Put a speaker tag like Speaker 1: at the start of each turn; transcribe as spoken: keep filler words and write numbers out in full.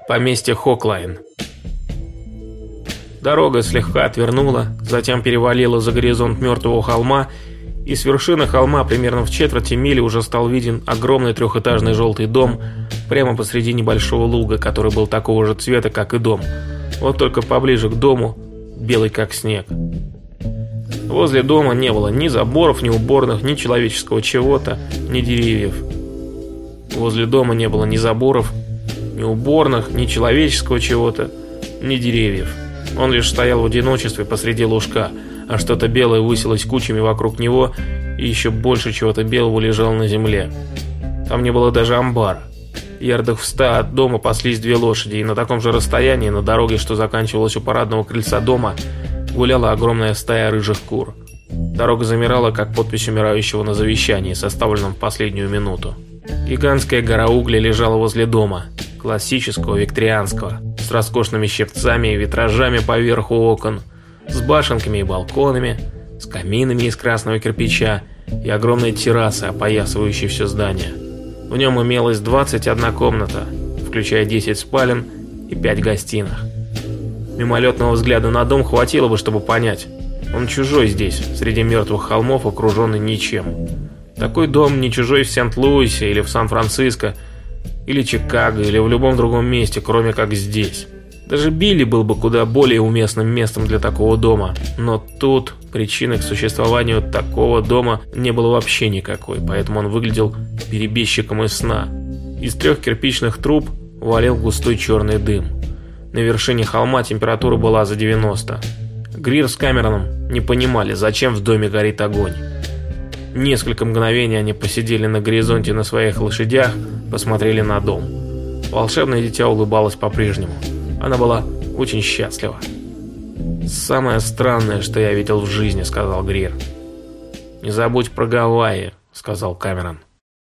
Speaker 1: Поместье Хоклайн. Дорога слегка отвернула, затем перевалила за горизонт мертвого холма, и с вершины холма примерно в четверти мили уже стал виден огромный трехэтажный желтый дом прямо посреди небольшого луга, который был такого же цвета, как и дом, вот только поближе к дому белый как снег. Возле дома не было ни заборов, ни уборных, ни человеческого чего-то, ни деревьев. Возле дома не было ни заборов, ни уборных, ни человеческого чего-то, ни деревьев. Он лишь стоял в одиночестве посреди лужка, а что-то белое высилось кучами вокруг него, и еще больше чего-то белого лежало на земле. Там не было даже амбара. Ярдах в ста от дома паслись две лошади, и на таком же расстоянии, на дороге, что заканчивалась у парадного крыльца дома, гуляла огромная стая рыжих кур. Дорога замирала, как подпись умирающего на завещании, составленном в последнюю минуту. Гигантская гора угля лежала возле дома, классического викторианского, с роскошными щипцами и витражами поверху окон, с башенками и балконами, с каминами из красного кирпича и огромной террасой, опоясывающей все здание. В нем имелось двадцать одна комната, включая десять спален и пять гостиных. Мимолетного взгляда на дом хватило бы, чтобы понять, он чужой здесь, среди мертвых холмов, окруженный ничем. Такой дом не чужой в Сент-Луисе или в Сан-Франциско, или Чикаго, или в любом другом месте, кроме как здесь. Даже Билли был бы куда более уместным местом для такого дома, но тут причины к существованию такого дома не было вообще никакой, поэтому он выглядел перебежчиком из сна. Из трех кирпичных труб валил густой черный дым. На вершине холма температура была за девяносто. Грир с Камероном не понимали, зачем в доме горит огонь. Несколько мгновений они посидели на горизонте на своих лошадях, посмотрели на дом. Волшебное дитя улыбалось по-прежнему. Она была очень счастлива. «Самое странное, что я видел в жизни», — сказал Грир. «Не забудь про Гавайи», — сказал Камерон.